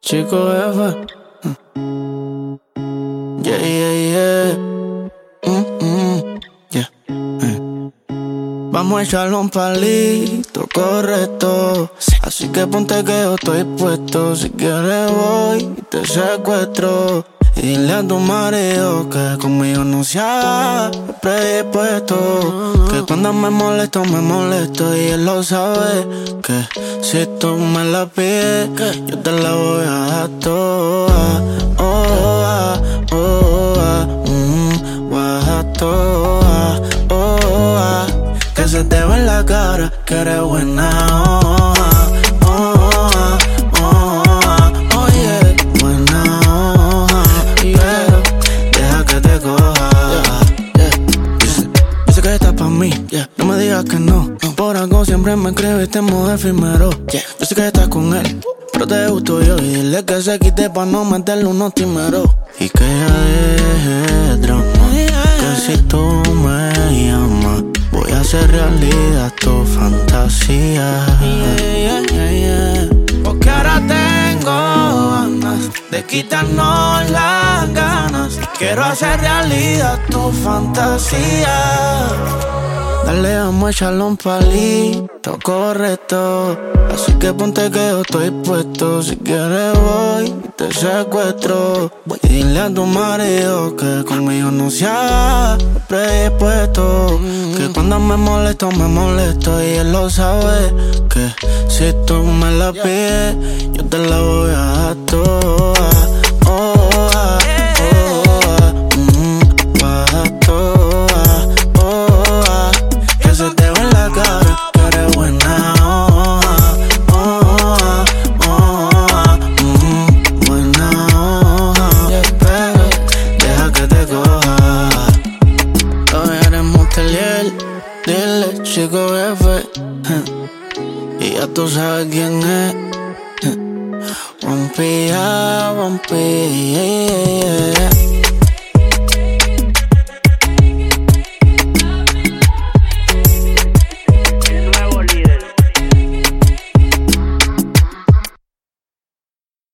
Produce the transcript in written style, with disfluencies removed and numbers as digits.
Chico F. Yeah, yeah, yeah. Yeah. Vamos a echarle un palito correcto. Así que ponte que yo estoy puesto. Si quieres voy y te secuestro. Y dile a tu marido que conmigo no se ha predispuesto. Que cuando me molesto y él lo sabe. Que si tú me la pides, yo te la voy a dar toda. Voy a dar toda. Que se te ve en la cara que eres buena. Oye, buena. Pero deja que te coja. Dice que estás pa' mí, no me digas que no. Por algo siempre me escribiste en modo efímero. Yo sé que estás con él, pero te gusto yo. Y dile que se quite pa' no meterle unos timeros. Y que ya deje drama. Que si tú me llamas, voy a hacer realidad tu fantasía. Porque ahora tengo ganas de quitarnos las ganas. Quiero hacer realidad tu fantasía. Dale, vamos a echarle un palito correcto. Así que ponte que yo estoy puesto. Si quieres voy y te secuestro. Y dile a tu marido que conmigo no se ha predispuesto. Que cuando me molesto y él lo sabe. Que si tú me la pides, yo te la voy a dar toda. Se te ve en la cara que eres buena. Buena. Pero deja que te coja. Hoy eres Montelier. Dile, Chico F. Y ya tú sabes quién es. Vampira.